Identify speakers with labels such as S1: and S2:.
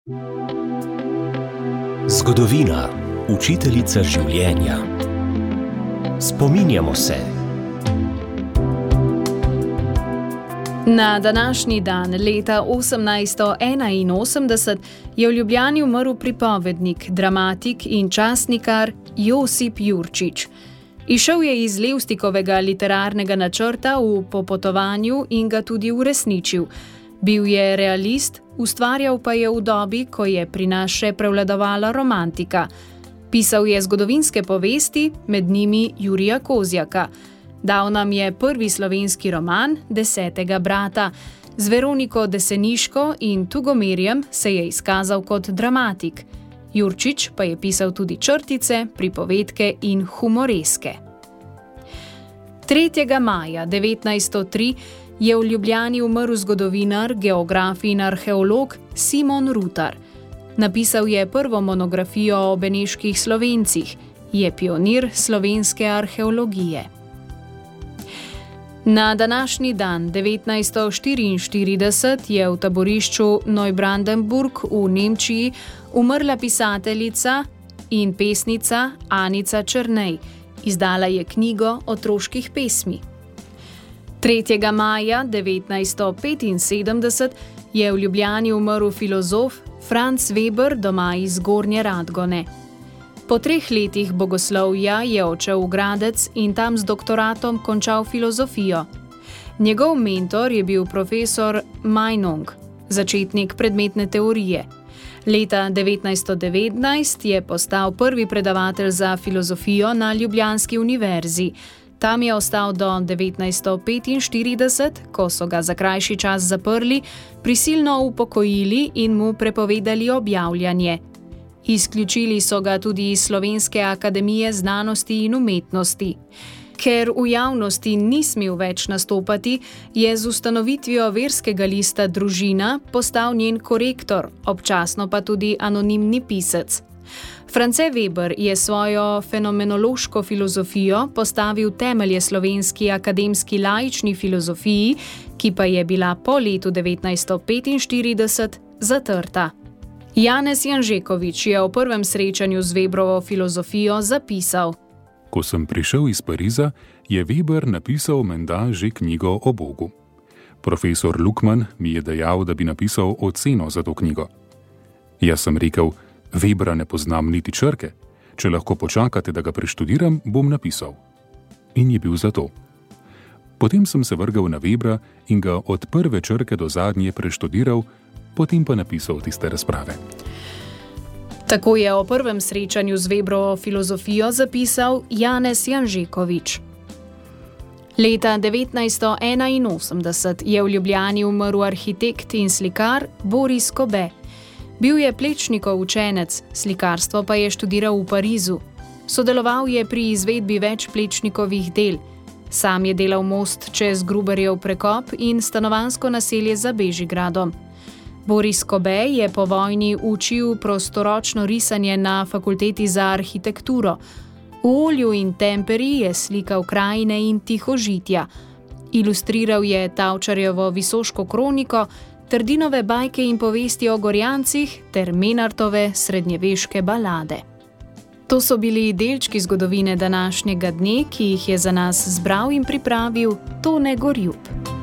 S1: Zgodovina, učiteljica življenja. Spominjamo se.
S2: Na današnji dan leta 1881 je v Ljubljani umrl pripovednik, dramatik in časnikar Josip Jurčič. Izšel je iz Levstikovega literarnega načrta v Popotovanju in ga tudi uresničil. Bil je realist, ustvarjal pa je v dobi, ko je pri nas še prevladovala romantika. Pisal je zgodovinske povesti, med njimi Jurija Kozjaka. Dal nam je prvi slovenski roman Desetega brata. Z Veroniko Deseniško in Tugomirjem se je izkazal kot dramatik. Jurčič pa je pisal tudi črtice, pripovedke in humoreske. 3. maja 1903 je v Ljubljani umrl zgodovinar, geograf in arheolog Simon Rutar. Napisal je prvo monografijo o beneških Slovencih, je pionir slovenske arheologije. Na današnji dan 1944 je v taborišču Neubrandenburg v Nemčiji umrla pisateljica in pesnica Anica Černej. Izdala je knjigo otroških pesmi. 3. maja 1975 je v Ljubljani umrl filozof Franz Weber, doma iz Gornje Radgone. Po 3 letih bogoslovja je odšel v Gradec in tam z doktoratom končal filozofijo. Njegov mentor je bil profesor Meinong, začetnik predmetne teorije. Leta 1919 je postal prvi predavatelj za filozofijo na Ljubljanski univerzi. Tam je ostal do 1945, ko so ga za krajši čas zaprli, prisilno upokojili in mu prepovedali objavljanje. Izključili so ga tudi iz Slovenske akademije znanosti in umetnosti. Ker v javnosti ni smel več nastopati, je z ustanovitvijo verskega lista Družina postal njen korektor, občasno pa tudi anonimni pisec. France Weber je svojo fenomenološko filozofijo postavil temelje slovenski akademski laični filozofiji, ki pa je bila po letu 1945 zatrta. Janez Janžekovič je o prvem srečanju z Webrovo filozofijo zapisal:
S3: Ko sem prišel iz Pariza, je Weber napisal menda že knjigo o Bogu. Profesor Lukman mi je dejal, da bi napisal oceno za to knjigo. Jaz sem rekel: Webra ne poznam niti črke. Če lahko počakate, da ga preštudiram, bom napisal. In je bil za to. Potem sem se vrgel na Webra in ga od prve črke do zadnje preštudiral, potem pa napisal tiste razprave.
S2: Tako je o prvem srečanju z Webrovo filozofijo zapisal Janez Janžekovič. Leta 1981 je v Ljubljani umrl arhitekt in slikar Boris Kobe. Bil je Plečnikov učenec, slikarstvo pa je študiral v Parizu. Sodeloval je pri izvedbi več Plečnikovih del. Sam je delal most čez Gruberjev prekop in stanovanjsko naselje za Bežigradom. Boris Kobe je po vojni učil prostoročno risanje na fakulteti za arhitekturo. V olju in temperi je slikal krajine in tihožitja. Ilustriral je Tavčarjevo Visoško kroniko, Trdinove bajke in povesti o Gorjancih ter Menartove srednjeveške balade. To so bili delčki zgodovine današnjega dne, ki jih je za nas zbral in pripravil Tone Gorjup.